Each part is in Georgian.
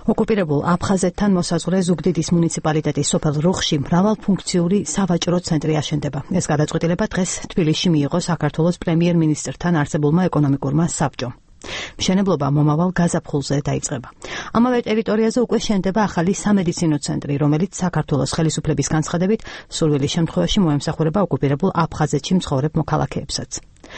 ოკუპირებულ აფხაზეთთან მოსაზღვრე ზუგდიდის მუნიციპალიტეტის სოფელ რუხში მრავალფუნქციური სავაჭრო ცენტრი აშენდება. ეს გადაწყვეტილება დღეს თბილისში მიიღო საქართველოს პრემიერ-მინისტრთან არსებულმა ეკონომიკურმა საბჭომ. მშენებლობა მომავალ გაზაფხულზე დაიწყება. ამავე ტერიტორიაზე უკვე შენდება ახალი სამედიცინო ცენტრი, რომელიც საქართველოს ხელისუფლების განცხადებით სურვილის შემთხვევაში მოემსახურება ოკუპირებულ აფხაზეთში მცხოვრებ მოქალაქეებსაც.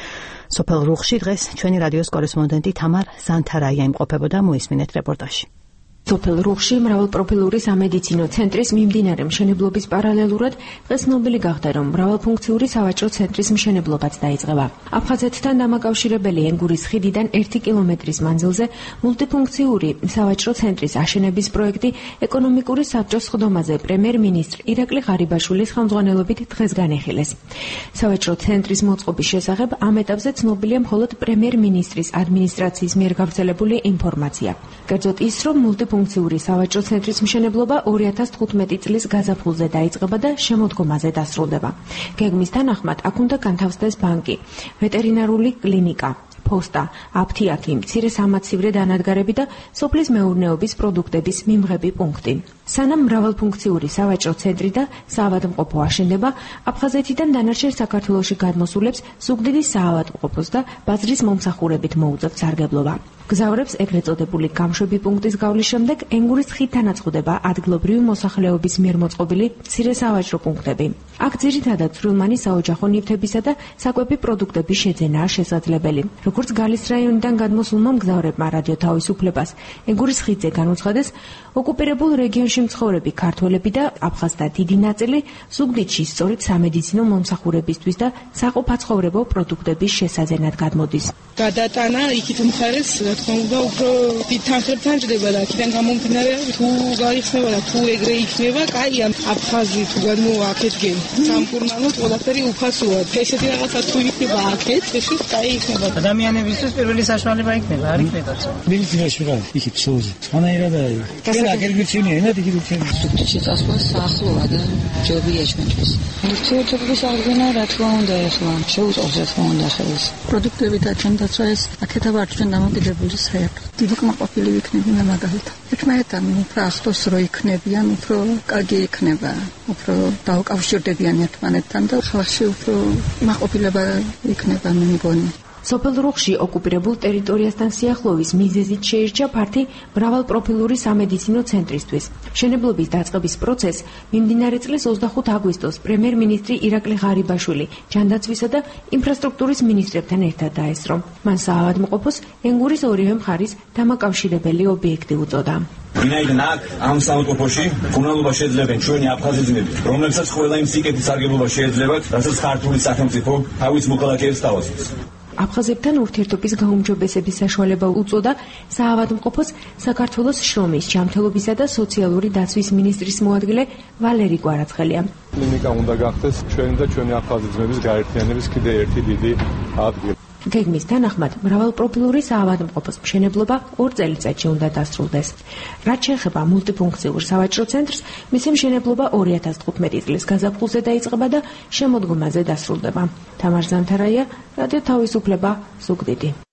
სოფელ რუხში დღეს ჩვენი რადიოს კორესპონდენტი თამარ ზანთარაია იმყოფებოდა, მოისმინეთ რეპორტაჟი. სოფელ რუხში მრავალპროფილური სამედიცინო ცენტრის მიმდინარე მშენებლობის პარალელურად დღეს ცნობილი გახდა, რომ მრავალფუნქციური სავაჭრო ცენტრის მშენებლობაც დაიწყება. აფხაზეთთან დამაკავშირებელი ენგურის ხიდიდან 1 კილომეტრის მანძილზე მულტიფუნქციური სავაჭრო ცენტრის აშენების პროექტი ეკონომიკური საბჭოს სხდომაზე პრემიერ-მინისტრ ირაკლი ღარიბაშვილის ხელმძღვანელობით დღეს განეხილეს. სავაჭრო ცენტრის მოწყობის შესახებ ამ ეტაპზე ცნობილია მხოლოდ პრემიერ-მინისტრის ადმინისტრაციის მიერ გავრცელებული ინფორმაცია. კერძოდ ის, რომ მულტიფუნქციური სავაჭრო ცენტრის მშენებლობა 2015 წლის გაზაფხულზე დაიწყება და შემოდგომაზე დასრულდება. გეგმის თანახმად აქ უნდა განთავსდეს ბანკი, ვეტერინარული კლინიკა, ფოსტა, აფთიაქი, მცირე სამაცივრე დანადგარები და სოფლის მეურნეობის პროდუქტების მიმღები პუნქტი. სანამ მრავალფუნქციური სავაჭრო ცენტრი და საავადმყოფო აშენდება, აფხაზეთიდან დანარჩენ საქართველოში გადმოსულებს ზუგდიდის საავადმყოფოს და ბაზრის მომსახურებით მოუწევთ სარგებლობა. გზავრებს ეგრეთ წოდებული გამშვები პუნქტის გავლის შემდეგ ენგურის ხიდთან აწყდება ადგილობრივი მოსახლეობის მიერ მოწყობილი მცირე სავაჭრო პუნქტები. აქ ძირითადად ცვრილმანი საოჯახო ნივთებისა და საკვები პროდუქტების შეძენაა შესაძლებელი. როგორც გალის რაიონიდან გადმოსულმა მგზავრებმა რადიო თავისუფლებას ენგურის ხიდზე განუცხადეს, ოკუპირებულ რეგიონში მცხოვრები ქართველები და აფხაზთა დიდი ნაწილი ზუგდიდში სწორედ სამედიცინო მომსახურებისთვის და საყოფაცხოვრებო პროდუქტების შესაძენად გადმოდის. გადატანა იქით მხარეს თქმა უნდა უფრო დიდ თანხებთან ჭდება და აქედან გამომდინარე თუ გაიხსნება და თუ ეგრე იქნება, კაია აფხაზი თუ გადმოვა აქეთკენ სამკურნალოდ ყველაფერი უფასოა. ესეთი რაღაცა თუ იქნება აქეთ, ეს კაი იქნება. ადამიანებისთვის პირველი საშუალება იქნება, არ იქნება. მილიციაში რა, იქით სოუზი. ანაირად არის. კენ გირჩინია, ენად იქით გირჩინია. ზუგდიდში წასვლა საახლოა და ჯობია ჩვენთვის. ურთიერთობის აღდგენა რა თქმა უნდა ეხლა შეუწყობს რა თქმა უნდა ხელს. პროდუქტები და ჩვენდაცვა ეს აქეთა ვარ ჩვენ დამოკიდებული საერთოდ. დიდი კმაყოფილი ვიქნები მე მაგალითად. ერთმანეთთან უფრო ახლოს რო იქნებიან, უფრო კარგი იქნება, უფრო დაუკავშირდებიან ერთმანეთთან და ხალხში უფრო კმაყოფილება იქნება მე მგონი. სოფელ რუხში ოკუპირებულ ტერიტორიასთან სიახლოვის მიზეზით შეირჩა ფართი მრავალპროფილური სამედიცინო ცენტრისთვის. მშენებლობის დაწყების პროცესს მიმდინარე წლის 25 აგვისტოს პრემიერ-მინისტრი ირაკლი ღარიბაშვილი ჯანდაცვისა და ინფრასტრუქტურის მინისტრებთან ერთად დაესწრო. მან საავადმყოფოს ენგურის ორივე მხარის დამაკავშირებელი ობიექტი უწოდა. ვინაიდან აქ ამ საავადმყოფოში მკურნალობა შეძლებენ ჩვენი აფხაზეთები, რომლებსაც ყველა იმ სიკეთის სარგებლობა შეეძლებათ, რასაც ქართული სახელმწიფო თავის მოქალაქეებს თავაზობს. აფხაზებთან ურთიერთობის გაუმჯობესების საშუალება უწოდა საავადმყოფოს საქართველოს შრომის, ჯანმრთელობისა და სოციალური დაცვის მინისტრის მოადგილე ვალერი კვარაცხელია. კლინიკა უნდა გახდეს ჩვენი და ჩვენი აფხაზი ძმების გაერთიანების კიდევ ერთი დიდი ადგილი. გეგმის თანახმად მრავალპროფილური საავადმყოფოს მშენებლობა 2 წელიწადში უნდა დასრულდეს. რაც შეეხება მულტიფუნქციურ სავაჭრო ცენტრს, მისი მშენებლობა 2015 წლის გაზაფხულზე დაიწყება და შემოდგომაზე დასრულდება. თამარ ზანთარაია, რადიო თავისუფლება, ზუგდიდი.